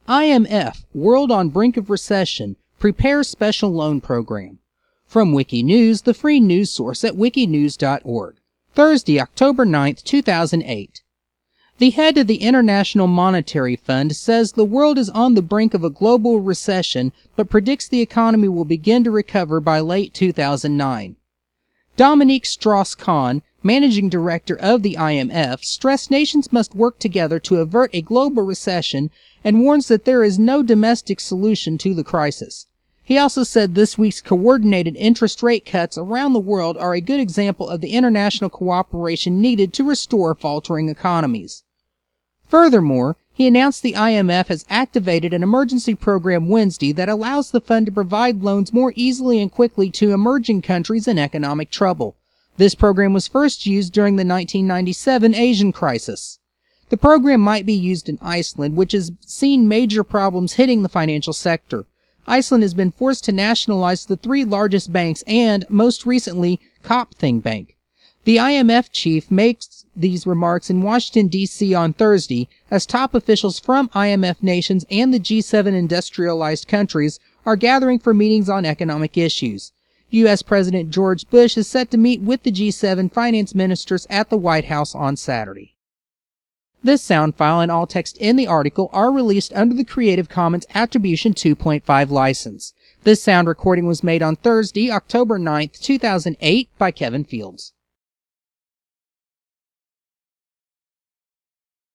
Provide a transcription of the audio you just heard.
IMF, World on Brink of Recession, Prepares Special Loan Program. From Wikinews, the free news source at wikinews.org. Thursday, October 9th, 2008. The head of the International Monetary Fund says the world is on the brink of a global recession, but predicts the economy will begin to recover by late 2009. Dominique Strauss-Kahn, managing director of the IMF, stressed nations must work together to avert a global recession and warns that there is no domestic solution to the crisis. He also said this week's coordinated interest rate cuts around the world are a good example of the international cooperation needed to restore faltering economies. Furthermore, he announced the IMF has activated an emergency program Wednesday that allows the fund to provide loans more easily and quickly to emerging countries in economic trouble. This program was first used during the 1997 Asian crisis. The program might be used in Iceland, which has seen major problems hitting the financial sector. Iceland has been forced to nationalize the three largest banks and, most recently, Kaupthing Bank. The IMF chief makes these remarks in Washington, D.C. on Thursday as top officials from IMF nations and the G7 industrialized countries are gathering for meetings on economic issues. U.S. President George Bush is set to meet with the G7 finance ministers at the White House on Saturday. This sound file and all text in the article are released under the Creative Commons Attribution 2.5 license. This sound recording was made on Thursday, October 9th, 2008 by Kevin Fields.